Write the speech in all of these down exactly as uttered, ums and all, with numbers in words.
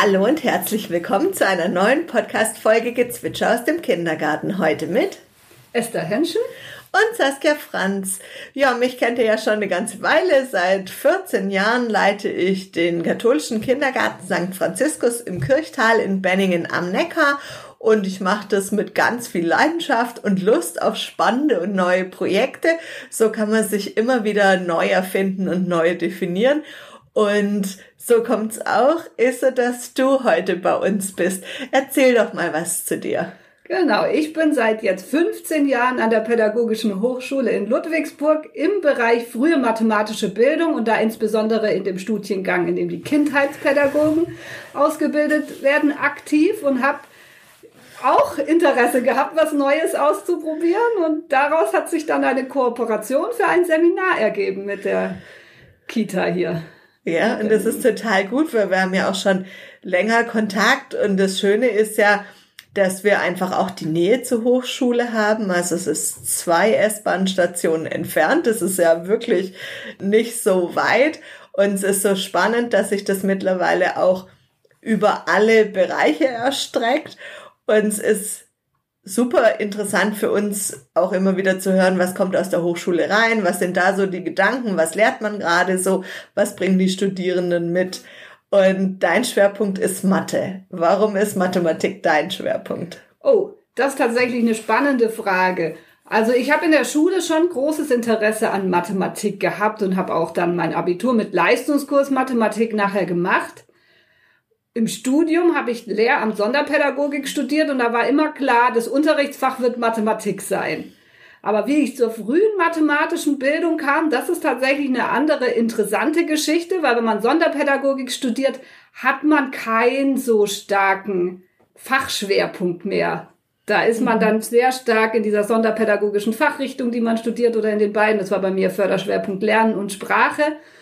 Hallo und herzlich willkommen zu einer neuen Podcast-Folge Gezwitscher aus dem Kindergarten. Heute mit Esther Henschen und Saskia Franz. Ja, mich kennt ihr ja schon eine ganze Weile. Seit vierzehn Jahren leite ich den katholischen Kindergarten Sankt Franziskus im Kirchtal in Benningen am Neckar. Und ich mache das mit ganz viel Leidenschaft und Lust auf spannende und neue Projekte. So kann man sich immer wieder neu erfinden und neu definieren. Und so kommt's auch, Isse, dass du heute bei uns bist. Erzähl doch mal was zu dir. Genau, ich bin seit jetzt fünfzehn Jahren an der Pädagogischen Hochschule in Ludwigsburg im Bereich frühe mathematische Bildung und da insbesondere in dem Studiengang, in dem die Kindheitspädagogen ausgebildet werden, aktiv und habe auch Interesse gehabt, was Neues auszuprobieren. Und daraus hat sich dann eine Kooperation für ein Seminar ergeben mit der Kita hier. Ja, und das ist total gut, weil wir haben ja auch schon länger Kontakt. Und das Schöne ist ja, dass wir einfach auch die Nähe zur Hochschule haben. Also es ist zwei S-Bahn-Stationen entfernt. Das ist ja wirklich nicht so weit. Und es ist so spannend, dass sich das mittlerweile auch über alle Bereiche erstreckt. Und es ist super interessant für uns auch immer wieder zu hören, was kommt aus der Hochschule rein, was sind da so die Gedanken, was lernt man gerade so, was bringen die Studierenden mit. Und dein Schwerpunkt ist Mathe. Warum ist Mathematik dein Schwerpunkt? Oh, das ist tatsächlich eine spannende Frage. Also ich habe in der Schule schon großes Interesse an Mathematik gehabt und habe auch dann mein Abitur mit Leistungskurs Mathematik nachher gemacht. Im Studium habe ich Lehramt Sonderpädagogik studiert und da war immer klar, das Unterrichtsfach wird Mathematik sein. Aber wie ich zur frühen mathematischen Bildung kam, das ist tatsächlich eine andere interessante Geschichte, weil wenn man Sonderpädagogik studiert, hat man keinen so starken Fachschwerpunkt mehr. Da ist man dann sehr stark in dieser sonderpädagogischen Fachrichtung, die man studiert, oder in den beiden. Das war bei mir Förderschwerpunkt Lernen und Sprache.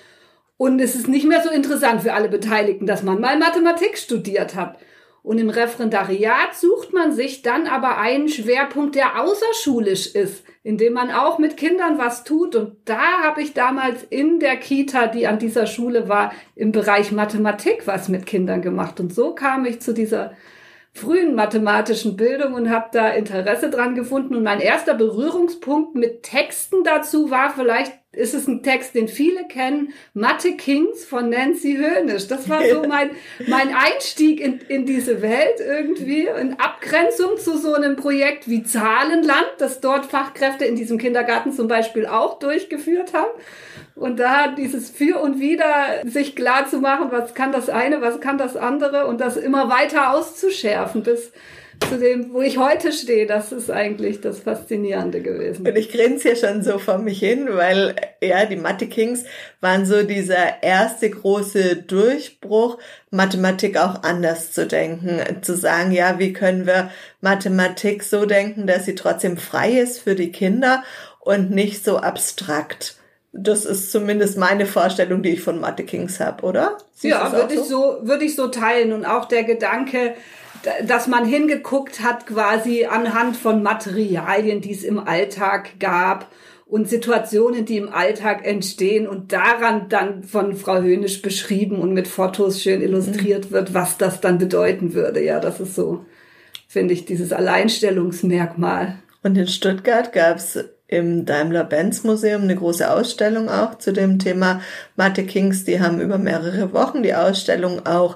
Und es ist nicht mehr so interessant für alle Beteiligten, dass man mal Mathematik studiert hat. Und im Referendariat sucht man sich dann aber einen Schwerpunkt, der außerschulisch ist, indem man auch mit Kindern was tut. Und da habe ich damals in der Kita, die an dieser Schule war, im Bereich Mathematik was mit Kindern gemacht. Und so kam ich zu dieser frühen mathematischen Bildung und habe da Interesse dran gefunden. Und mein erster Berührungspunkt mit Texten dazu war, vielleicht ist es ein Text, den viele kennen, Mathe Kings von Nancy Höhnisch. Das war so mein mein Einstieg in in diese Welt irgendwie, in Abgrenzung zu so einem Projekt wie Zahlenland, das dort Fachkräfte in diesem Kindergarten zum Beispiel auch durchgeführt haben. Und da dieses Für und Wider sich klar zu machen, was kann das eine, was kann das andere, und das immer weiter auszuschärfen bis zu dem, wo ich heute stehe, das ist eigentlich das Faszinierende gewesen. Und ich grinse hier schon so vor mich hin, weil ja, die Mathe Kings waren so dieser erste große Durchbruch, Mathematik auch anders zu denken, zu sagen, ja, wie können wir Mathematik so denken, dass sie trotzdem frei ist für die Kinder und nicht so abstrakt. Das ist zumindest meine Vorstellung, die ich von Mathe Kings habe, oder? Siehst ja, würde ich so, würde ich so teilen. Und auch der Gedanke, dass man hingeguckt hat quasi anhand von Materialien, die es im Alltag gab und Situationen, die im Alltag entstehen und daran dann von Frau Höhnisch beschrieben und mit Fotos schön illustriert wird, was das dann bedeuten würde. Ja, das ist so, finde ich, dieses Alleinstellungsmerkmal. Und in Stuttgart gab es im Daimler-Benz-Museum eine große Ausstellung auch zu dem Thema Mathe Kings. Die haben über mehrere Wochen die Ausstellung auch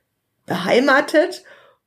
beheimatet.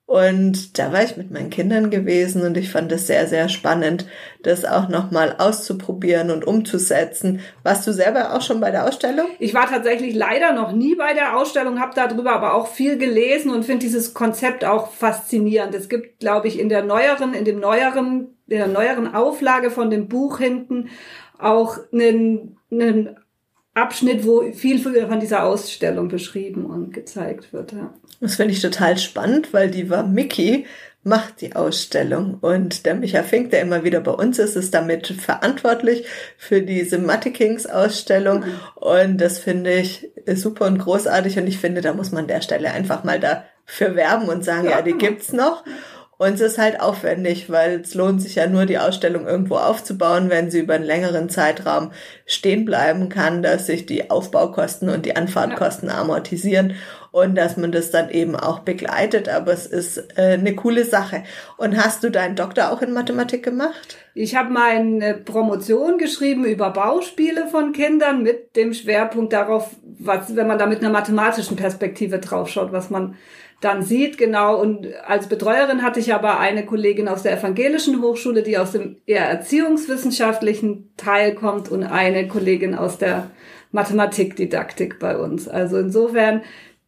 Und da war ich mit meinen Kindern gewesen und ich fand es sehr, sehr spannend, das auch nochmal auszuprobieren und umzusetzen. Warst du selber auch schon bei der Ausstellung? Ich war tatsächlich leider noch nie bei der Ausstellung, habe darüber aber auch viel gelesen und finde dieses Konzept auch faszinierend. Es gibt, glaube ich, in der neueren, in dem neueren, in der neueren Auflage von dem Buch hinten auch einen, einen Abschnitt, wo viel von dieser Ausstellung beschrieben und gezeigt wird. Ja. Das finde ich total spannend, weil die war Mickey macht die Ausstellung und der Micha Fink, der immer wieder bei uns ist, ist damit verantwortlich für diese Mathe Kings Ausstellung mhm. und das finde ich super und großartig und ich finde, da muss man an der Stelle einfach mal dafür werben und sagen, ja, ja die gibt's noch. Und es ist halt aufwendig, weil es lohnt sich ja nur, die Ausstellung irgendwo aufzubauen, wenn sie über einen längeren Zeitraum stehen bleiben kann, dass sich die Aufbaukosten und die Anfahrtkosten ja. amortisieren und dass man das dann eben auch begleitet. Aber es ist äh, eine coole Sache. Und hast du deinen Doktor auch in Mathematik gemacht? Ich habe meine Promotion geschrieben über Bauspiele von Kindern mit dem Schwerpunkt darauf, was, wenn man da mit einer mathematischen Perspektive draufschaut, was man dann sieht, genau. Und als Betreuerin hatte ich aber eine Kollegin aus der Evangelischen Hochschule, die aus dem eher erziehungswissenschaftlichen Teil kommt, und eine Kollegin aus der Mathematikdidaktik bei uns. Also insofern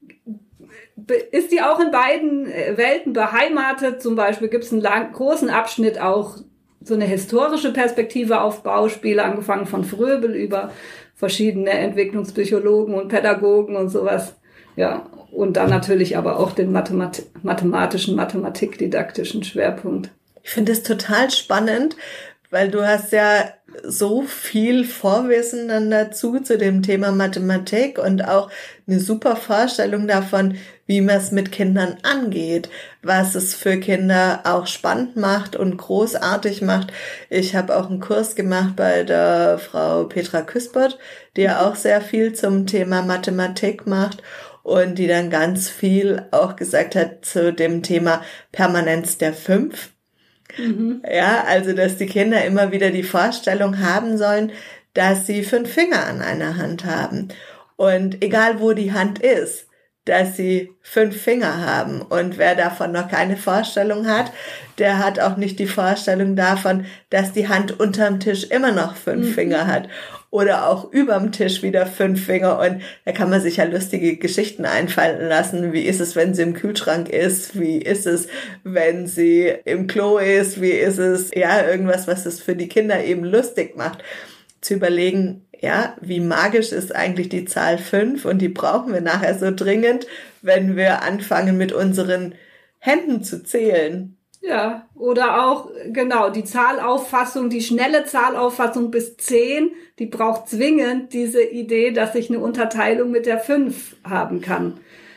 ist die auch in beiden Welten beheimatet. Zum Beispiel gibt es einen lang, großen Abschnitt auch so eine historische Perspektive auf Bauspiele, angefangen von Fröbel über verschiedene Entwicklungspsychologen und Pädagogen und sowas. Ja, und dann natürlich aber auch den Mathemat- mathematischen, mathematikdidaktischen Schwerpunkt. Ich finde es total spannend, weil du hast ja so viel Vorwissen dann dazu, zu dem Thema Mathematik und auch eine super Vorstellung davon, wie man es mit Kindern angeht, was es für Kinder auch spannend macht und großartig macht. Ich habe auch einen Kurs gemacht bei der Frau Petra Küspert, die ja auch sehr viel zum Thema Mathematik macht und die dann ganz viel auch gesagt hat zu dem Thema Permanenz der Fünf. Mhm. Ja, also dass die Kinder immer wieder die Vorstellung haben sollen, dass sie fünf Finger an einer Hand haben. Und egal wo die Hand ist, dass sie fünf Finger haben. Und wer davon noch keine Vorstellung hat, der hat auch nicht die Vorstellung davon, dass die Hand unterm Tisch immer noch fünf mhm. Finger hat. Oder auch überm Tisch wieder fünf Finger. Und da kann man sich ja lustige Geschichten einfallen lassen. Wie ist es, wenn sie im Kühlschrank ist? Wie ist es, wenn sie im Klo ist? Wie ist es? Ja, irgendwas, was es für die Kinder eben lustig macht. Zu überlegen, ja, wie magisch ist eigentlich die Zahl fünf? Und die brauchen wir nachher so dringend, wenn wir anfangen mit unseren Händen zu zählen. Ja, oder auch, genau, die Zahlauffassung, die schnelle Zahlauffassung bis zehn, die braucht zwingend diese Idee, dass ich eine Unterteilung mit der fünf haben kann.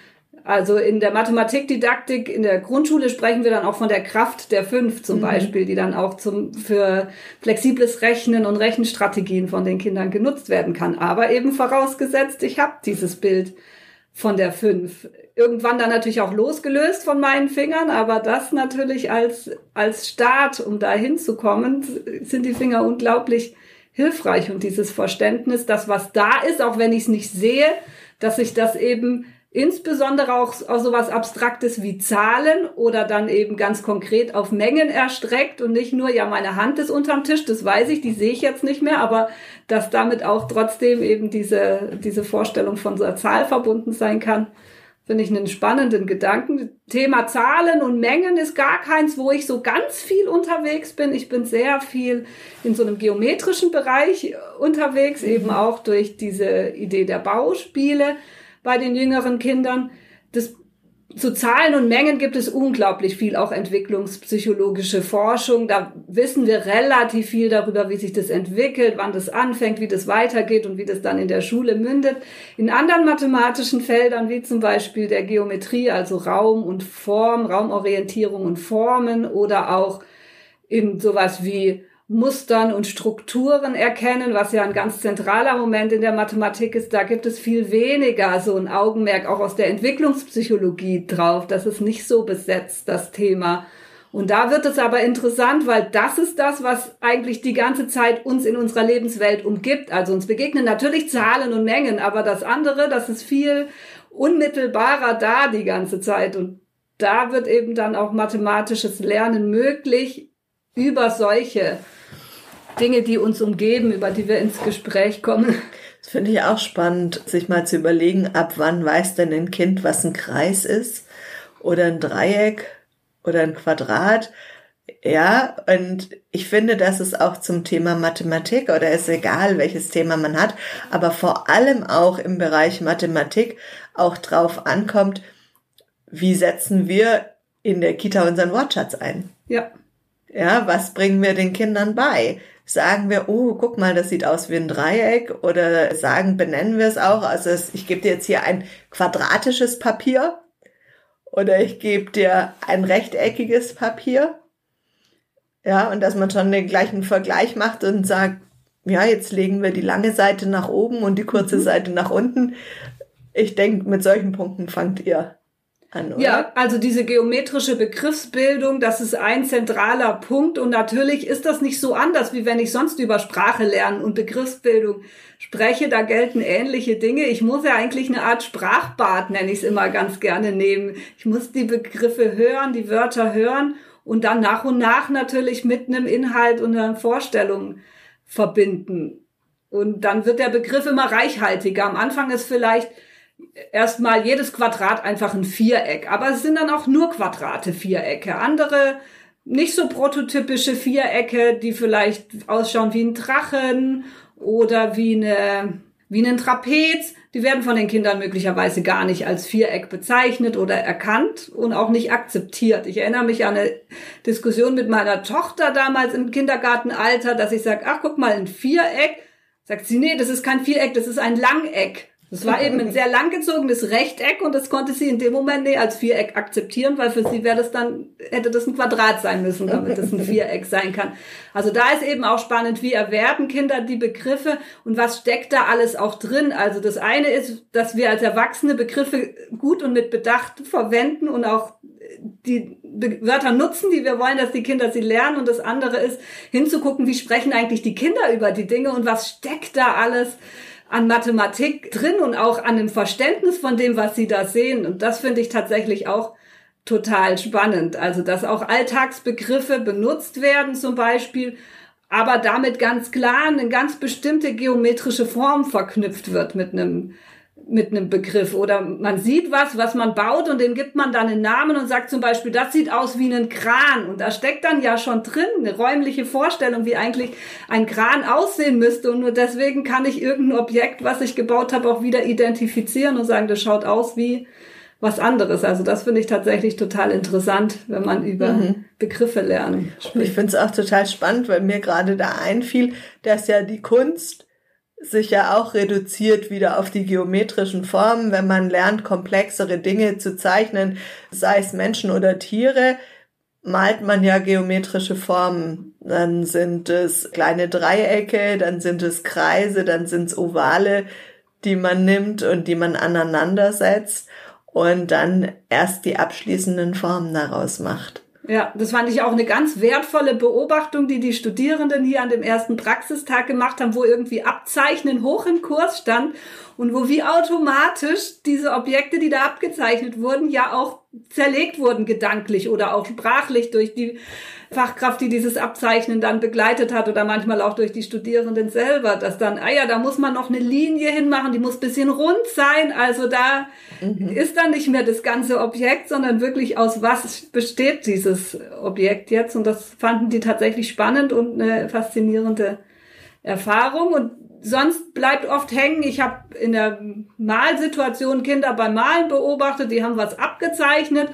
Also in der Mathematikdidaktik, in der Grundschule sprechen wir dann auch von der Kraft der fünf zum mhm. Beispiel, die dann auch zum, für flexibles Rechnen und Rechenstrategien von den Kindern genutzt werden kann. Aber eben vorausgesetzt, ich habe dieses Bild von der fünf. Irgendwann dann natürlich auch losgelöst von meinen Fingern, aber das natürlich als, als Start, um da hinzukommen, sind die Finger unglaublich hilfreich. Und dieses Verständnis, dass was da ist, auch wenn ich es nicht sehe, dass ich das eben insbesondere auch auf sowas Abstraktes wie Zahlen oder dann eben ganz konkret auf Mengen erstreckt und nicht nur, ja, meine Hand ist unterm Tisch, das weiß ich, die sehe ich jetzt nicht mehr, aber dass damit auch trotzdem eben diese, diese Vorstellung von so einer Zahl verbunden sein kann, finde ich einen spannenden Gedanken. Thema Zahlen und Mengen ist gar keins, wo ich so ganz viel unterwegs bin. Ich bin sehr viel in so einem geometrischen Bereich unterwegs, mhm. eben auch durch diese Idee der Bauspiele bei den jüngeren Kindern. Das, zu Zahlen und Mengen gibt es unglaublich viel, auch entwicklungspsychologische Forschung. Da wissen wir relativ viel darüber, wie sich das entwickelt, wann das anfängt, wie das weitergeht und wie das dann in der Schule mündet. In anderen mathematischen Feldern, wie zum Beispiel der Geometrie, also Raum und Form, Raumorientierung und Formen, oder auch in sowas wie Mustern und Strukturen erkennen, was ja ein ganz zentraler Moment in der Mathematik ist, da gibt es viel weniger so ein Augenmerk auch aus der Entwicklungspsychologie drauf. Das ist nicht so besetzt, das Thema. Und da wird es aber interessant, weil das ist das, was eigentlich die ganze Zeit uns in unserer Lebenswelt umgibt. Also uns begegnen natürlich Zahlen und Mengen, aber das andere, das ist viel unmittelbarer da die ganze Zeit. Und da wird eben dann auch mathematisches Lernen möglich über solche Dinge, die uns umgeben, über die wir ins Gespräch kommen. Das finde ich auch spannend, sich mal zu überlegen, ab wann weiß denn ein Kind, was ein Kreis ist oder ein Dreieck oder ein Quadrat. Ja, und ich finde, dass es auch zum Thema Mathematik, oder ist egal, welches Thema man hat, aber vor allem auch im Bereich Mathematik auch drauf ankommt, wie setzen wir in der Kita unseren Wortschatz ein? Ja. Ja, was bringen wir den Kindern bei? Sagen wir, oh, guck mal, das sieht aus wie ein Dreieck, oder sagen, benennen wir es auch, also es, ich gebe dir jetzt hier ein quadratisches Papier oder ich gebe dir ein rechteckiges Papier. Ja, und dass man schon den gleichen Vergleich macht und sagt, ja, jetzt legen wir die lange Seite nach oben und die kurze mhm. Seite nach unten. Ich denke, mit solchen Punkten fangt ihr an, oder? Ja, also diese geometrische Begriffsbildung, das ist ein zentraler Punkt. Und natürlich ist das nicht so anders, wie wenn ich sonst über Sprache lernen und Begriffsbildung spreche. Da gelten ähnliche Dinge. Ich muss ja eigentlich eine Art Sprachbad, nenne ich es immer ganz gerne, nehmen. Ich muss die Begriffe hören, die Wörter hören und dann nach und nach natürlich mit einem Inhalt und einer Vorstellung verbinden. Und dann wird der Begriff immer reichhaltiger. Am Anfang ist vielleicht erstmal jedes Quadrat einfach ein Viereck. Aber es sind dann auch nur Quadrate, Vierecke. Andere nicht so prototypische Vierecke, die vielleicht ausschauen wie ein Drachen oder wie eine, wie ein Trapez. Die werden von den Kindern möglicherweise gar nicht als Viereck bezeichnet oder erkannt und auch nicht akzeptiert. Ich erinnere mich an eine Diskussion mit meiner Tochter damals im Kindergartenalter, dass ich sage, ach, guck mal, ein Viereck. Sagt sie, nee, das ist kein Viereck, das ist ein Langeck. Das war eben ein sehr langgezogenes Rechteck und das konnte sie in dem Moment nicht als Viereck akzeptieren, weil für sie wäre das dann, hätte das ein Quadrat sein müssen, damit das ein Viereck sein kann. Also da ist eben auch spannend, wie erwerben Kinder die Begriffe und was steckt da alles auch drin. Also das eine ist, dass wir als Erwachsene Begriffe gut und mit Bedacht verwenden und auch die Wörter nutzen, die wir wollen, dass die Kinder sie lernen. Und das andere ist, hinzugucken, wie sprechen eigentlich die Kinder über die Dinge und was steckt da alles an Mathematik drin und auch an dem Verständnis von dem, was sie da sehen. Und das finde ich tatsächlich auch total spannend. Also, dass auch Alltagsbegriffe benutzt werden zum Beispiel, aber damit ganz klar eine ganz bestimmte geometrische Form verknüpft wird mit einem mit einem Begriff. Oder man sieht was, was man baut und dem gibt man dann einen Namen und sagt zum Beispiel, das sieht aus wie ein Kran. Und da steckt dann ja schon drin eine räumliche Vorstellung, wie eigentlich ein Kran aussehen müsste. Und nur deswegen kann ich irgendein Objekt, was ich gebaut habe, auch wieder identifizieren und sagen, das schaut aus wie was anderes. Also das finde ich tatsächlich total interessant, wenn man über mhm. Begriffe lernen spricht. Ich finde es auch total spannend, weil mir gerade da einfiel, dass ja die Kunst sich ja auch reduziert wieder auf die geometrischen Formen, wenn man lernt, komplexere Dinge zu zeichnen, sei es Menschen oder Tiere, malt man ja geometrische Formen. Dann sind es kleine Dreiecke, dann sind es Kreise, dann sind es Ovale, die man nimmt und die man aneinander setzt und dann erst die abschließenden Formen daraus macht. Ja, das fand ich auch eine ganz wertvolle Beobachtung, die die Studierenden hier an dem ersten Praxistag gemacht haben, wo irgendwie Abzeichnen hoch im Kurs stand und wo wie automatisch diese Objekte, die da abgezeichnet wurden, ja auch zerlegt wurden gedanklich oder auch sprachlich durch die Fachkraft, die dieses Abzeichnen dann begleitet hat oder manchmal auch durch die Studierenden selber, dass dann, ah ja, da muss man noch eine Linie hinmachen, die muss ein bisschen rund sein, also da mhm. ist dann nicht mehr das ganze Objekt, sondern wirklich aus was besteht dieses Objekt jetzt und das fanden die tatsächlich spannend und eine faszinierende Erfahrung und sonst bleibt oft hängen, ich habe in der Malsituation Kinder beim Malen beobachtet, die haben was abgezeichnet,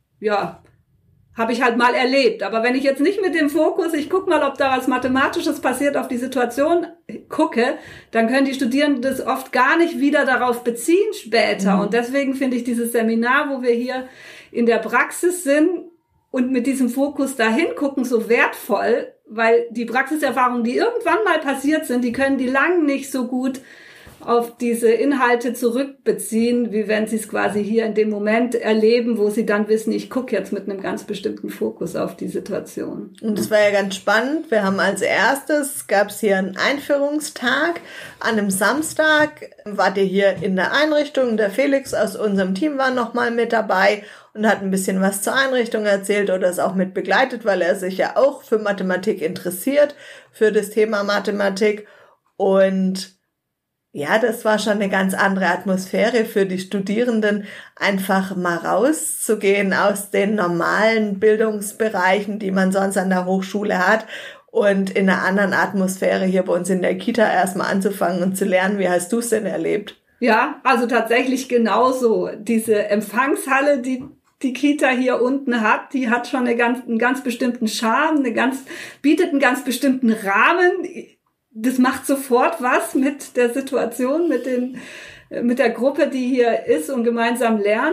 ja, habe ich halt mal erlebt. Aber wenn ich jetzt nicht mit dem Fokus, ich gucke mal, ob da was Mathematisches passiert, auf die Situation gucke, dann können die Studierenden das oft gar nicht wieder darauf beziehen später. Mhm. Und deswegen finde ich dieses Seminar, wo wir hier in der Praxis sind und mit diesem Fokus dahin gucken, so wertvoll, weil die Praxiserfahrungen, die irgendwann mal passiert sind, die können die lang nicht so gut auf diese Inhalte zurückbeziehen, wie wenn sie es quasi hier in dem Moment erleben, wo sie dann wissen, ich gucke jetzt mit einem ganz bestimmten Fokus auf die Situation. Und das war ja ganz spannend. Wir haben als erstes, gab es hier einen Einführungstag. An einem Samstag wart ihr hier in der Einrichtung. Der Felix aus unserem Team war nochmal mit dabei und hat ein bisschen was zur Einrichtung erzählt oder es auch mit begleitet, weil er sich ja auch für Mathematik interessiert, für das Thema Mathematik. Und ja, das war schon eine ganz andere Atmosphäre für die Studierenden, einfach mal rauszugehen aus den normalen Bildungsbereichen, die man sonst an der Hochschule hat und in einer anderen Atmosphäre hier bei uns in der Kita erstmal anzufangen und zu lernen. Wie hast du es denn erlebt? Ja, also tatsächlich genauso. Diese Empfangshalle, die die Kita hier unten hat, die hat schon eine ganz, einen ganz bestimmten Charme, eine ganz, bietet einen ganz bestimmten Rahmen. Das macht sofort was mit der Situation, mit den, mit der Gruppe, die hier ist und gemeinsam lernt.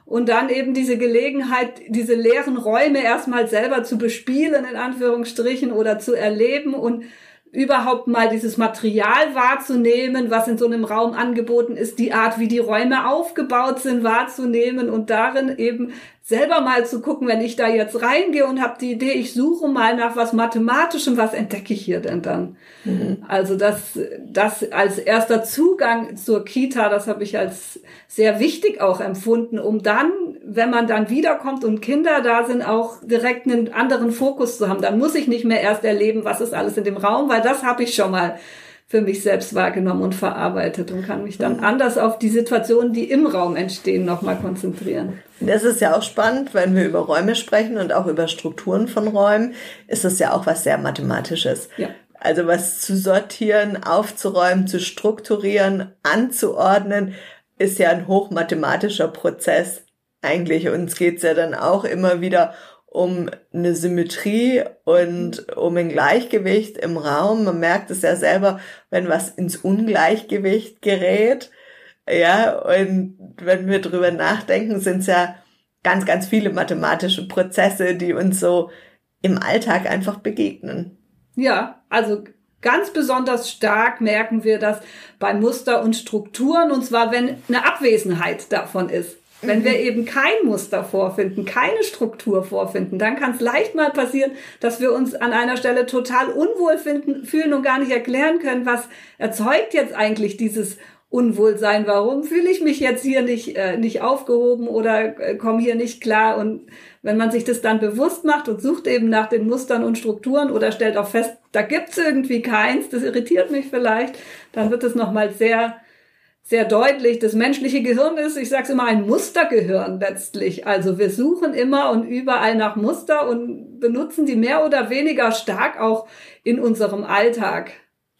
und dann eben diese Gelegenheit, diese leeren Räume erstmal selber zu bespielen, in Anführungsstrichen, oder zu erleben und überhaupt mal dieses Material wahrzunehmen, was in so einem Raum angeboten ist, die Art, wie die Räume aufgebaut sind, wahrzunehmen und darin eben selber mal zu gucken, wenn ich da jetzt reingehe und habe die Idee, ich suche mal nach was Mathematischem, was entdecke ich hier denn dann? Mhm. Also das, das als erster Zugang zur Kita, das habe ich als sehr wichtig auch empfunden, um dann, wenn man dann wiederkommt und Kinder da sind, auch direkt einen anderen Fokus zu haben. Dann muss ich nicht mehr erst erleben, was ist alles in dem Raum, weil das habe ich schon mal für mich selbst wahrgenommen und verarbeitet und kann mich dann anders auf die Situationen, die im Raum entstehen, nochmal konzentrieren. Das ist ja auch spannend, wenn wir über Räume sprechen und auch über Strukturen von Räumen, ist das ja auch was sehr Mathematisches. Ja. Also was zu sortieren, aufzuräumen, zu strukturieren, anzuordnen, ist ja ein hochmathematischer Prozess eigentlich. Uns geht's ja dann auch immer wieder um eine Symmetrie und um ein Gleichgewicht im Raum. Man merkt es ja selber, wenn was ins Ungleichgewicht gerät. Ja, und wenn wir drüber nachdenken, sind es ja ganz, ganz viele mathematische Prozesse, die uns so im Alltag einfach begegnen. Ja, also ganz besonders stark merken wir das bei Muster und Strukturen, und zwar, wenn eine Abwesenheit davon ist. Wenn wir eben kein Muster vorfinden, keine Struktur vorfinden, dann kann es leicht mal passieren, dass wir uns an einer Stelle total unwohl finden, fühlen und gar nicht erklären können, was erzeugt jetzt eigentlich dieses Unwohlsein. Warum fühle ich mich jetzt hier nicht äh, nicht aufgehoben oder äh, komme hier nicht klar? Und wenn man sich das dann bewusst macht und sucht eben nach den Mustern und Strukturen oder stellt auch fest, da gibt's irgendwie keins, das irritiert mich vielleicht, dann wird es nochmal sehr sehr deutlich. Das menschliche Gehirn ist, ich sage es immer, ein Mustergehirn letztlich. Also wir suchen immer und überall nach Muster und benutzen die mehr oder weniger stark auch in unserem Alltag.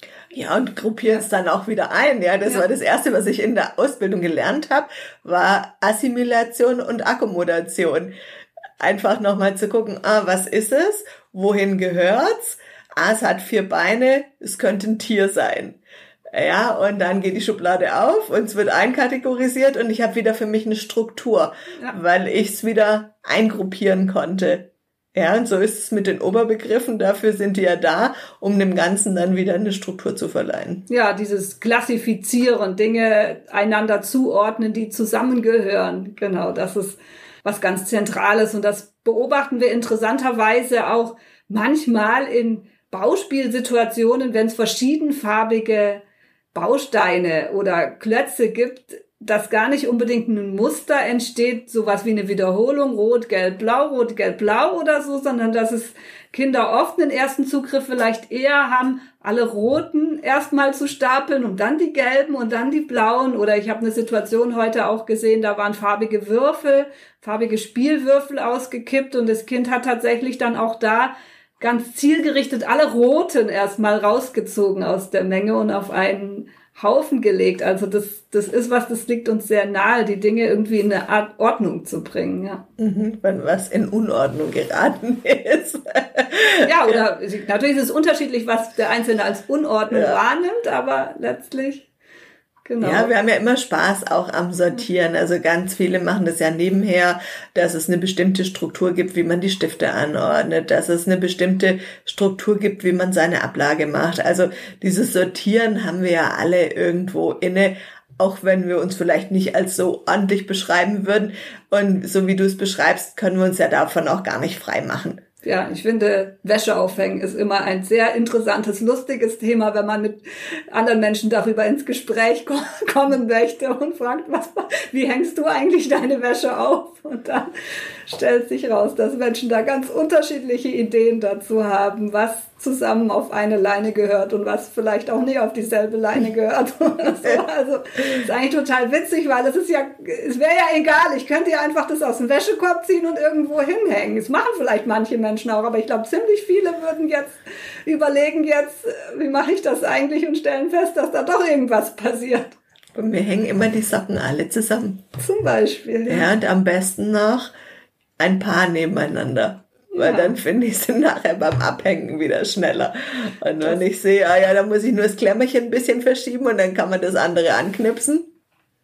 Ja, und gruppieren es dann auch wieder ein. Ja, das ja. war das Erste, was ich in der Ausbildung gelernt habe, war Assimilation und Akkommodation. Einfach nochmal zu gucken, ah, was ist es? Wohin gehört's? Ah, es hat vier Beine, es könnte ein Tier sein. Ja, und dann geht die Schublade auf und es wird einkategorisiert und ich habe wieder für mich eine Struktur, ja. weil ich es wieder eingruppieren konnte. Ja, und so ist es mit den Oberbegriffen. Dafür sind die ja da, um dem Ganzen dann wieder eine Struktur zu verleihen. Ja, dieses Klassifizieren, Dinge einander zuordnen, die zusammengehören. Genau, das ist was ganz Zentrales. Und das beobachten wir interessanterweise auch manchmal in Bauspielsituationen, wenn es verschiedenfarbige Bausteine oder Klötze gibt, dass gar nicht unbedingt ein Muster entsteht, sowas wie eine Wiederholung, rot, gelb, blau, rot, gelb, blau oder so, sondern dass es Kinder oft den ersten Zugriff vielleicht eher haben, alle roten erstmal zu stapeln und dann die gelben und dann die blauen. Oder ich habe eine Situation heute auch gesehen, da waren farbige Würfel, farbige Spielwürfel ausgekippt und das Kind hat tatsächlich dann auch da ganz zielgerichtet alle roten erstmal rausgezogen aus der Menge und auf einen Haufen gelegt. Also das, das ist was, das liegt uns sehr nahe, die Dinge irgendwie in eine Art Ordnung zu bringen. Ja. Mhm, wenn was in Unordnung geraten ist. Ja, oder natürlich ist es unterschiedlich, was der Einzelne als Unordnung ja. wahrnimmt, aber letztlich... Genau. Ja, wir haben ja immer Spaß auch am Sortieren. Also ganz viele machen das ja nebenher, dass es eine bestimmte Struktur gibt, wie man die Stifte anordnet, dass es eine bestimmte Struktur gibt, wie man seine Ablage macht. Also dieses Sortieren haben wir ja alle irgendwo inne, auch wenn wir uns vielleicht nicht als so ordentlich beschreiben würden. Und so wie du es beschreibst, können wir uns ja davon auch gar nicht frei machen. Ja, ich finde, Wäsche aufhängen ist immer ein sehr interessantes, lustiges Thema, wenn man mit anderen Menschen darüber ins Gespräch kommen möchte und fragt, was, wie hängst du eigentlich deine Wäsche auf? Und dann stellt sich raus, dass Menschen da ganz unterschiedliche Ideen dazu haben, was zusammen auf eine Leine gehört und was vielleicht auch nicht auf dieselbe Leine gehört. Oder so. Also ist eigentlich total witzig, weil es ist ja, es wäre ja egal, ich könnte ja einfach das aus dem Wäschekorb ziehen und irgendwo hinhängen. Das machen vielleicht manche Menschen auch, aber ich glaube, ziemlich viele würden jetzt überlegen jetzt, wie mache ich das eigentlich und stellen fest, dass da doch irgendwas passiert. Und wir hängen immer die Socken alle zusammen. Zum Beispiel. Ja, ja und am besten noch ein Paar nebeneinander. Weil ja. dann finde ich sie nachher beim Abhängen wieder schneller. Und wenn das ich sehe, ah ja, da muss ich nur das Klemmerchen ein bisschen verschieben und dann kann man das andere anknipsen.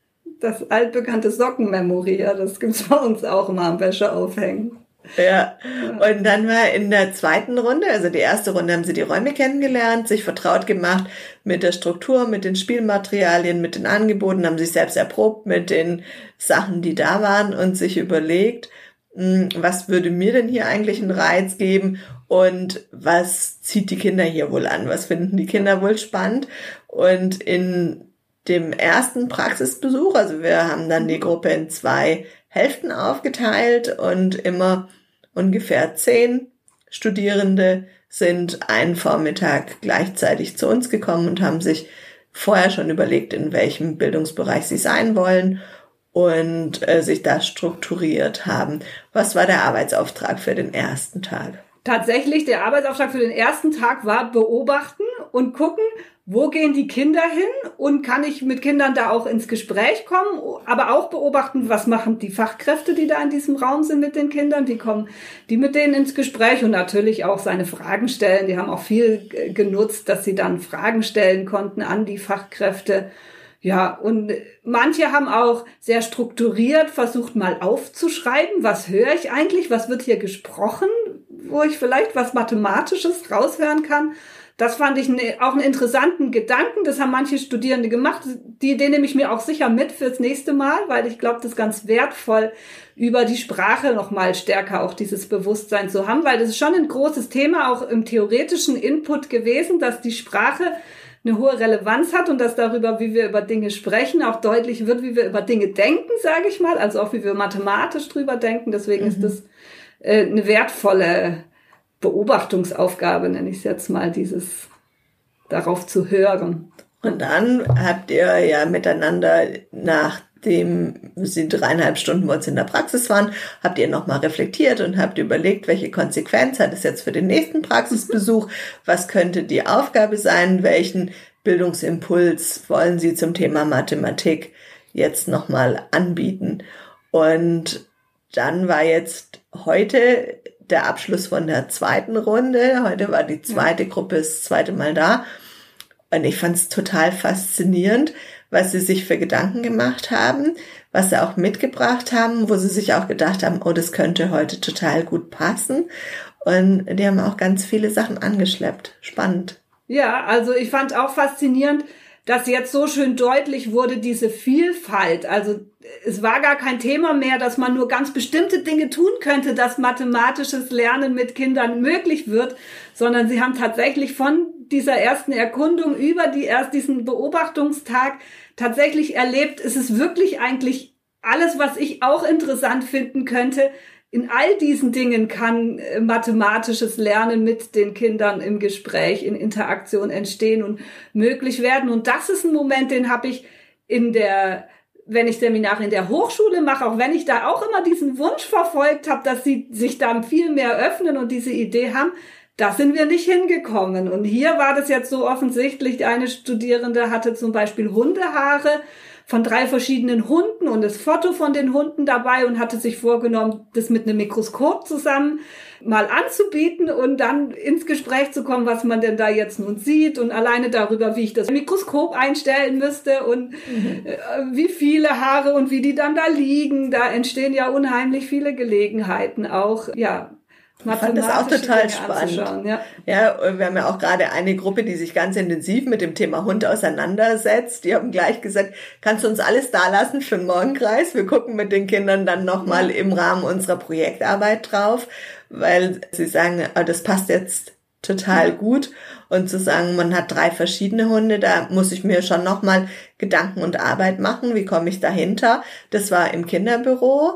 das altbekannte Sockenmemorier, das gibt's bei uns auch immer am Wäscheaufhängen. Ja, und dann war in der zweiten Runde, also die erste Runde haben sie die Räume kennengelernt, sich vertraut gemacht mit der Struktur, mit den Spielmaterialien, mit den Angeboten, haben sich selbst erprobt mit den Sachen, die da waren und sich überlegt, was würde mir denn hier eigentlich einen Reiz geben und was zieht die Kinder hier wohl an, was finden die Kinder wohl spannend. Und in dem ersten Praxisbesuch, also wir haben dann die Gruppe in zwei Hälften aufgeteilt und immer ungefähr zehn Studierende sind einen Vormittag gleichzeitig zu uns gekommen und haben sich vorher schon überlegt, in welchem Bildungsbereich sie sein wollen und äh, sich da strukturiert haben. Was war der Arbeitsauftrag für den ersten Tag? Tatsächlich, der Arbeitsauftrag für den ersten Tag war beobachten und gucken, wo gehen die Kinder hin und kann ich mit Kindern da auch ins Gespräch kommen, aber auch beobachten, was machen die Fachkräfte, die da in diesem Raum sind mit den Kindern, wie kommen die mit denen ins Gespräch und natürlich auch seine Fragen stellen. Die haben auch viel genutzt, dass sie dann Fragen stellen konnten an die Fachkräfte. Ja, und manche haben auch sehr strukturiert versucht, mal aufzuschreiben, was höre ich eigentlich, was wird hier gesprochen, wo ich vielleicht was Mathematisches raushören kann. Das fand ich auch einen interessanten Gedanken. Das haben manche Studierende gemacht. Die Idee nehme ich mir auch sicher mit fürs nächste Mal, weil ich glaube, das ist ganz wertvoll, über die Sprache noch mal stärker auch dieses Bewusstsein zu haben, weil das ist schon ein großes Thema, auch im theoretischen Input gewesen, dass die Sprache eine hohe Relevanz hat und dass darüber, wie wir über Dinge sprechen, auch deutlich wird, wie wir über Dinge denken, sage ich mal, also auch wie wir mathematisch drüber denken. Deswegen mhm. ist das äh, eine wertvolle Beobachtungsaufgabe, nenne ich es jetzt mal, dieses darauf zu hören. Und dann habt ihr ja miteinander, nachdem sie dreieinhalb Stunden bei uns in der Praxis waren, habt ihr nochmal reflektiert und habt überlegt, welche Konsequenz hat es jetzt für den nächsten Praxisbesuch, was könnte die Aufgabe sein, welchen Bildungsimpuls wollen sie zum Thema Mathematik jetzt nochmal anbieten. Und dann war jetzt heute der Abschluss von der zweiten Runde. Heute war die zweite Gruppe das zweite Mal da. Und ich fand es total faszinierend, was sie sich für Gedanken gemacht haben, was sie auch mitgebracht haben, wo sie sich auch gedacht haben, oh, das könnte heute total gut passen. Und die haben auch ganz viele Sachen angeschleppt. Spannend. Ja, also ich fand auch faszinierend, dass jetzt so schön deutlich wurde, diese Vielfalt. Also es war gar kein Thema mehr, dass man nur ganz bestimmte Dinge tun könnte, dass mathematisches Lernen mit Kindern möglich wird, sondern sie haben tatsächlich von dieser ersten Erkundung über die erst diesen Beobachtungstag tatsächlich erlebt, es ist wirklich eigentlich alles, was ich auch interessant finden könnte. In all diesen Dingen kann äh, mathematisches Lernen mit den Kindern im Gespräch, in Interaktion entstehen und möglich werden. Und das ist ein Moment, den habe ich in der, wenn ich Seminare in der Hochschule mache, auch wenn ich da auch immer diesen Wunsch verfolgt habe, dass sie sich da viel mehr öffnen und diese Idee haben, da sind wir nicht hingekommen. Und hier war das jetzt so offensichtlich, eine Studierende hatte zum Beispiel Hundehaare von drei verschiedenen Hunden und das Foto von den Hunden dabei und hatte sich vorgenommen, das mit einem Mikroskop zusammen mal anzubieten und dann ins Gespräch zu kommen, was man denn da jetzt nun sieht und alleine darüber, wie ich das Mikroskop einstellen müsste und mhm. äh, wie viele Haare und wie die dann da liegen. Da entstehen ja unheimlich viele Gelegenheiten auch, ja. Ich fand das auch total spannend. Ja. ja, wir haben ja auch gerade eine Gruppe, die sich ganz intensiv mit dem Thema Hund auseinandersetzt. Die haben gleich gesagt, kannst du uns alles da lassen für den Morgenkreis? Wir gucken mit den Kindern dann nochmal ja. im Rahmen unserer Projektarbeit drauf, weil sie sagen, oh, das passt jetzt total ja. gut. Und zu sagen, man hat drei verschiedene Hunde, da muss ich mir schon nochmal Gedanken und Arbeit machen. Wie komme ich dahinter? Das war im Kinderbüro.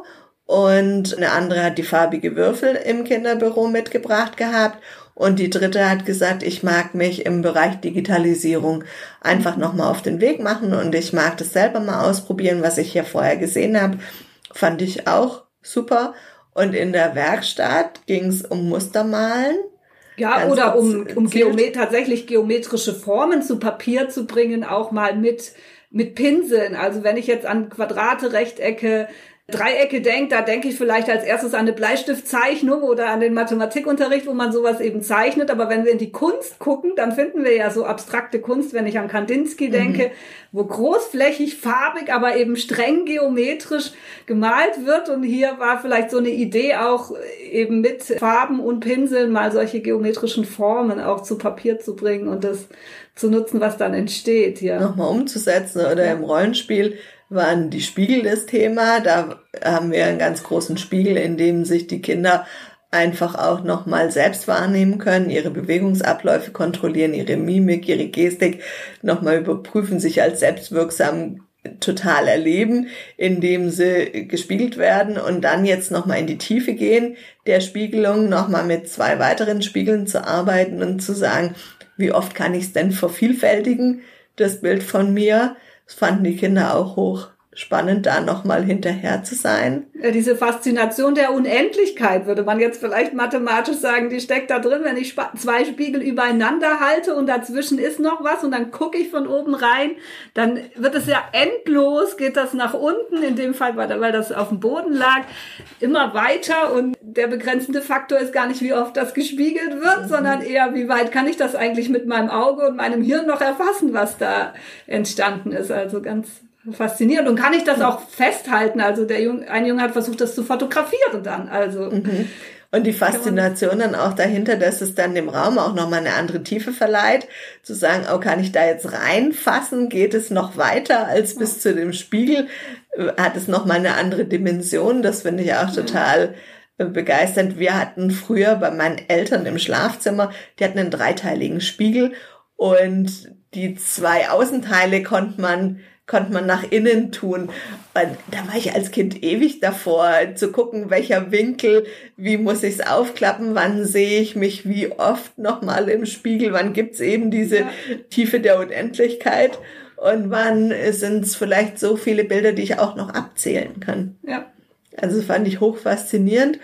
Und eine andere hat die farbige Würfel im Kinderbüro mitgebracht gehabt. Und die dritte hat gesagt, ich mag mich im Bereich Digitalisierung einfach nochmal auf den Weg machen. Und ich mag das selber mal ausprobieren, was ich hier vorher gesehen habe. Fand ich auch super. Und in der Werkstatt ging es um Mustermalen. Ja, Ganz oder um, um Geomet- tatsächlich geometrische Formen zu Papier zu bringen, auch mal mit, mit Pinseln. Also wenn ich jetzt an Quadrate, Rechtecke Dreiecke denkt, da denke ich vielleicht als erstes an eine Bleistiftzeichnung oder an den Mathematikunterricht, wo man sowas eben zeichnet. Aber wenn wir in die Kunst gucken, dann finden wir ja so abstrakte Kunst, wenn ich an Kandinsky denke, mhm. wo großflächig, farbig, aber eben streng geometrisch gemalt wird. Und hier war vielleicht so eine Idee auch eben mit Farben und Pinseln mal solche geometrischen Formen auch zu Papier zu bringen und das zu nutzen, was dann entsteht. Ja. Nochmal umzusetzen oder ja. Im Rollenspiel waren die Spiegel das Thema. Da haben wir einen ganz großen Spiegel, in dem sich die Kinder einfach auch nochmal selbst wahrnehmen können, ihre Bewegungsabläufe kontrollieren, ihre Mimik, ihre Gestik nochmal überprüfen, sich als selbstwirksam total erleben, indem sie gespiegelt werden und dann jetzt nochmal in die Tiefe gehen, der Spiegelung nochmal mit zwei weiteren Spiegeln zu arbeiten und zu sagen, wie oft kann ich es denn vervielfältigen, das Bild von mir. Das fanden die Kinder auch hoch spannend, da nochmal hinterher zu sein. Ja, diese Faszination der Unendlichkeit, würde man jetzt vielleicht mathematisch sagen, die steckt da drin, wenn ich zwei Spiegel übereinander halte und dazwischen ist noch was und dann gucke ich von oben rein, dann wird es ja endlos, geht das nach unten, in dem Fall, weil das auf dem Boden lag, immer weiter und der begrenzende Faktor ist gar nicht, wie oft das gespiegelt wird, mhm. sondern eher, wie weit kann ich das eigentlich mit meinem Auge und meinem Hirn noch erfassen, was da entstanden ist. Also ganz faszinierend. Und kann ich das auch festhalten? Also der Junge, ein Junge hat versucht, das zu fotografieren dann. Also mhm. Und die Faszination dann auch dahinter, dass es dann dem Raum auch nochmal eine andere Tiefe verleiht, zu sagen, oh, kann ich da jetzt reinfassen? Geht es noch weiter als bis ja. zu dem Spiegel? Hat es nochmal eine andere Dimension? Das finde ich auch total ja. begeisternd. Wir hatten früher bei meinen Eltern im Schlafzimmer, die hatten einen dreiteiligen Spiegel und die zwei Außenteile konnte man konnte man nach innen tun. Und da war ich als Kind ewig davor, zu gucken, welcher Winkel, wie muss ich es aufklappen, wann sehe ich mich wie oft nochmal im Spiegel, wann gibt's eben diese ja. Tiefe der Unendlichkeit und wann sind es vielleicht so viele Bilder, die ich auch noch abzählen kann. Ja. Also fand ich hoch faszinierend.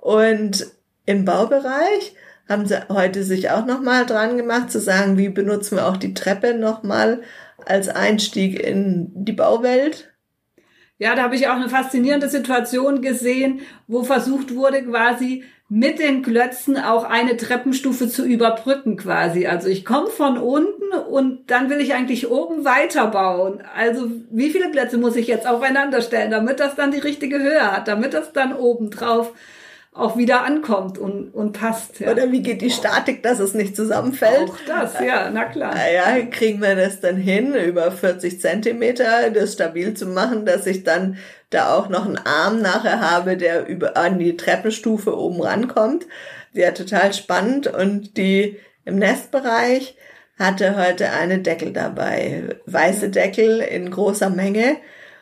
Und im Baubereich haben sie heute sich auch nochmal dran gemacht, zu sagen, wie benutzen wir auch die Treppe nochmal als Einstieg in die Bauwelt. Ja, da habe ich auch eine faszinierende Situation gesehen, wo versucht wurde, quasi mit den Klötzen auch eine Treppenstufe zu überbrücken quasi. Also ich komme von unten und dann will ich eigentlich oben weiterbauen. Also wie viele Klötze muss ich jetzt aufeinander stellen, damit das dann die richtige Höhe hat, damit das dann oben drauf auch wieder ankommt und, und passt. Ja. Oder wie geht die Statik, dass es nicht zusammenfällt? Auch das, ja, na klar. Ja, kriegen wir das dann hin, über vierzig Zentimeter, das stabil zu machen, dass ich dann da auch noch einen Arm nachher habe, der über an die Treppenstufe oben rankommt. Ja, total spannend. Und die im Nestbereich hatte heute eine Deckel dabei. Weiße Deckel in großer Menge.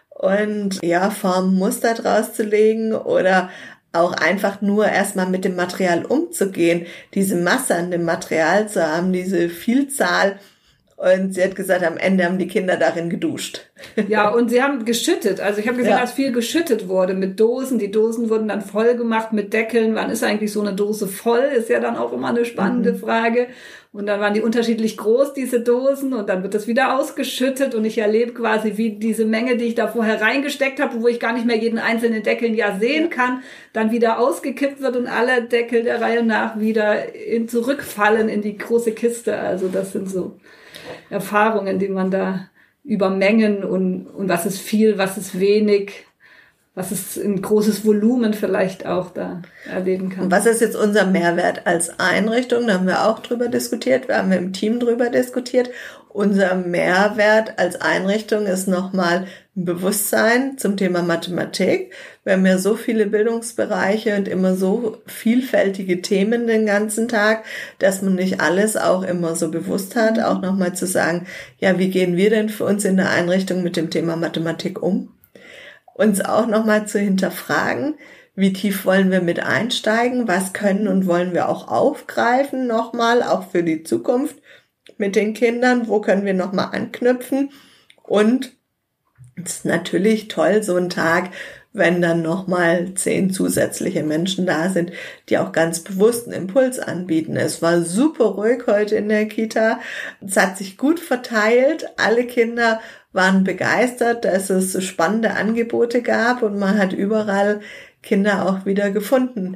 Und ja, Formen, Muster draus zu legen oder auch einfach nur erstmal mit dem Material umzugehen, diese Masse an dem Material zu haben, diese Vielzahl. Und sie hat gesagt, am Ende haben die Kinder darin geduscht. Ja, und sie haben geschüttet. Also ich habe gesehen, ja. dass viel geschüttet wurde mit Dosen. Die Dosen wurden dann voll gemacht mit Deckeln. Wann ist eigentlich so eine Dose voll? Ist ja dann auch immer eine spannende mhm. Frage. Und dann waren die unterschiedlich groß, diese Dosen. Und dann wird das wieder ausgeschüttet. Und ich erlebe quasi, wie diese Menge, die ich da vorher reingesteckt habe, wo ich gar nicht mehr jeden einzelnen Deckel ja sehen kann, dann wieder ausgekippt wird und alle Deckel der Reihe nach wieder in, zurückfallen in die große Kiste. Also das sind so Erfahrungen, die man da über Mengen und, und was ist viel, was ist wenig, was ist ein großes Volumen vielleicht auch da erleben kann. Und was ist jetzt unser Mehrwert als Einrichtung? Da haben wir auch drüber diskutiert, wir haben im Team drüber diskutiert. Unser Mehrwert als Einrichtung ist nochmal ein Bewusstsein zum Thema Mathematik. Wir haben ja so viele Bildungsbereiche und immer so vielfältige Themen den ganzen Tag, dass man nicht alles auch immer so bewusst hat. Auch nochmal zu sagen, ja, wie gehen wir denn für uns in der Einrichtung mit dem Thema Mathematik um? Uns auch nochmal zu hinterfragen, wie tief wollen wir mit einsteigen? Was können und wollen wir auch aufgreifen nochmal, auch für die Zukunft mit den Kindern? Wo können wir nochmal anknüpfen? Und es ist natürlich toll, so einen Tag wenn dann nochmal zehn zusätzliche Menschen da sind, die auch ganz bewusst einen Impuls anbieten. Es war super ruhig heute in der Kita. Es hat sich gut verteilt. Alle Kinder waren begeistert, dass es spannende Angebote gab und man hat überall Kinder auch wieder gefunden,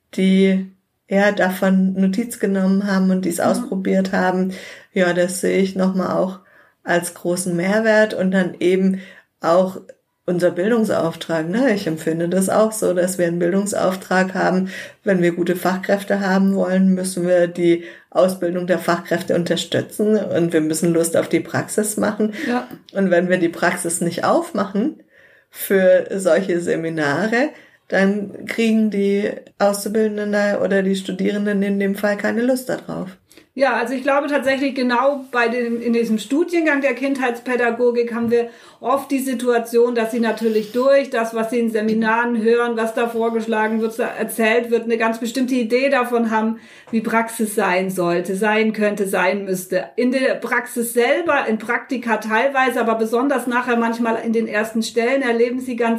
die ja davon Notiz genommen haben und dies mhm. ausprobiert haben. Ja, das sehe ich nochmal auch als großen Mehrwert und dann eben auch unser Bildungsauftrag, ne? Ich empfinde das auch so, dass wir einen Bildungsauftrag haben. Wenn wir gute Fachkräfte haben wollen, müssen wir die Ausbildung der Fachkräfte unterstützen und wir müssen Lust auf die Praxis machen. Ja. Und wenn wir die Praxis nicht aufmachen für solche Seminare, dann kriegen die Auszubildenden oder die Studierenden in dem Fall keine Lust darauf. Ja, also ich glaube tatsächlich genau bei dem, in diesem Studiengang der Kindheitspädagogik haben wir oft die Situation, dass sie natürlich durch das, was sie in Seminaren hören, was da vorgeschlagen wird, erzählt wird, eine ganz bestimmte Idee davon haben, wie Praxis sein sollte, sein könnte, sein müsste. In der Praxis selber, in Praktika teilweise, aber besonders nachher manchmal in den ersten Stellen erleben sie ganz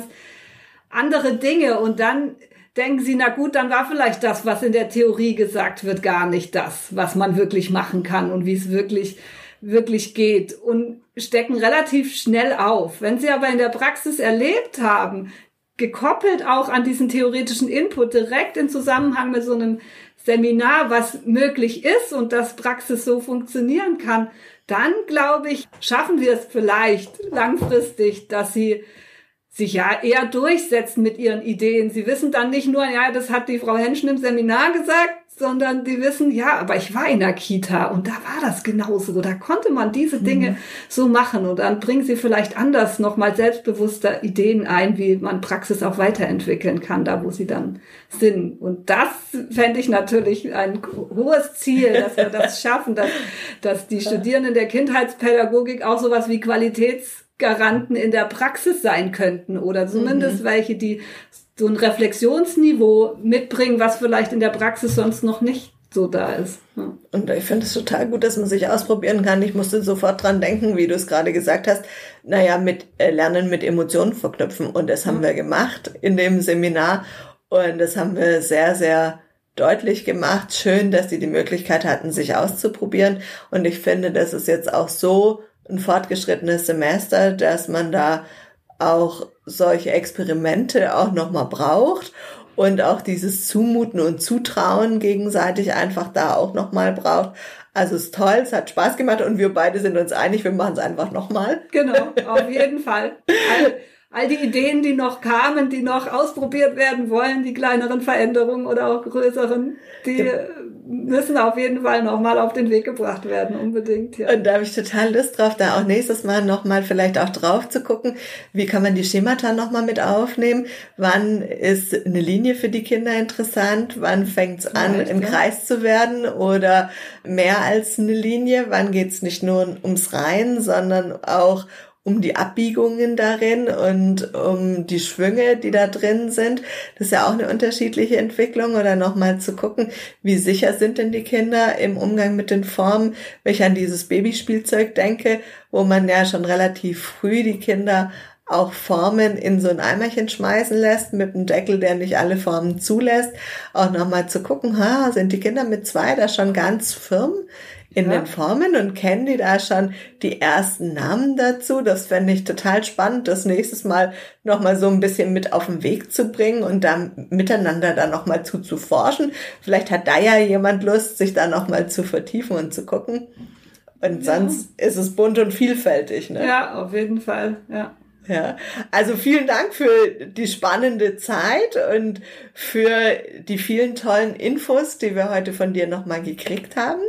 andere Dinge und dann denken sie, na gut, dann war vielleicht das, was in der Theorie gesagt wird, gar nicht das, was man wirklich machen kann und wie es wirklich, wirklich geht und stecken relativ schnell auf. Wenn sie aber in der Praxis erlebt haben, gekoppelt auch an diesen theoretischen Input, direkt in Zusammenhang mit so einem Seminar, was möglich ist und dass Praxis so funktionieren kann, dann, glaube ich, schaffen wir es vielleicht langfristig, dass sie sich ja eher durchsetzen mit ihren Ideen. Sie wissen dann nicht nur, ja, das hat die Frau Henschen im Seminar gesagt, sondern die wissen, ja, aber ich war in der Kita und da war das genauso. Da konnte man diese Dinge mhm. so machen und dann bringen sie vielleicht anders nochmal selbstbewusster Ideen ein, wie man Praxis auch weiterentwickeln kann, da wo sie dann sind. Und das fände ich natürlich ein hohes Ziel, dass wir das schaffen, dass, dass die Studierenden der Kindheitspädagogik auch sowas wie Qualitäts Garanten in der Praxis sein könnten oder zumindest mhm. welche, die so ein Reflexionsniveau mitbringen, was vielleicht in der Praxis sonst noch nicht so da ist. Ja. Und ich finde es total gut, dass man sich ausprobieren kann. Ich musste sofort dran denken, wie du es gerade gesagt hast, naja, mit äh, Lernen mit Emotionen verknüpfen und das haben ja. wir gemacht in dem Seminar und das haben wir sehr, sehr deutlich gemacht. Schön, dass sie die Möglichkeit hatten, sich auszuprobieren und ich finde, das ist jetzt auch so ein fortgeschrittenes Semester, dass man da auch solche Experimente auch nochmal braucht und auch dieses Zumuten und Zutrauen gegenseitig einfach da auch nochmal braucht. Also es ist toll, es hat Spaß gemacht und wir beide sind uns einig, wir machen es einfach nochmal. Genau, auf jeden Fall. All, all die Ideen, die noch kamen, die noch ausprobiert werden wollen, die kleineren Veränderungen oder auch größeren, die ja. müssen auf jeden Fall nochmal auf den Weg gebracht werden, unbedingt. Ja. Und da habe ich total Lust drauf, da auch nächstes Mal nochmal vielleicht auch drauf zu gucken, wie kann man die Schemata nochmal mit aufnehmen, wann ist eine Linie für die Kinder interessant, wann fängt es an, ja, ein ja. Kreis zu werden oder mehr als eine Linie, wann geht es nicht nur ums Rein, sondern auch um die Abbiegungen darin und um die Schwünge, die da drin sind. Das ist ja auch eine unterschiedliche Entwicklung. Oder nochmal zu gucken, wie sicher sind denn die Kinder im Umgang mit den Formen. Wenn ich an dieses Babyspielzeug denke, wo man ja schon relativ früh die Kinder auch Formen in so ein Eimerchen schmeißen lässt, mit einem Deckel, der nicht alle Formen zulässt. Auch nochmal zu gucken, ha, sind die Kinder mit zwei da schon ganz firm in ja. den Formen und kennen die da schon die ersten Namen dazu. Das fände ich total spannend, das nächstes Mal nochmal so ein bisschen mit auf den Weg zu bringen und dann miteinander da nochmal zu, zu forschen. Vielleicht hat da ja jemand Lust, sich da nochmal zu vertiefen und zu gucken. Und ja. sonst ist es bunt und vielfältig, ne? Ja, auf jeden Fall, ja. Ja, also vielen Dank für die spannende Zeit und für die vielen tollen Infos, die wir heute von dir nochmal gekriegt haben.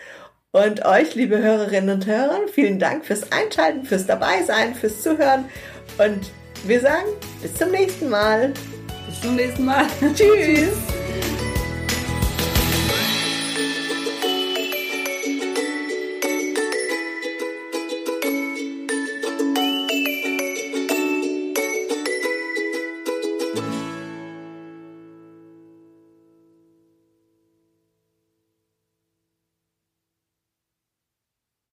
Und euch, liebe Hörerinnen und Hörer, vielen Dank fürs Einschalten, fürs Dabeisein, fürs Zuhören. Und wir sagen bis zum nächsten Mal. Bis zum nächsten Mal. Tschüss.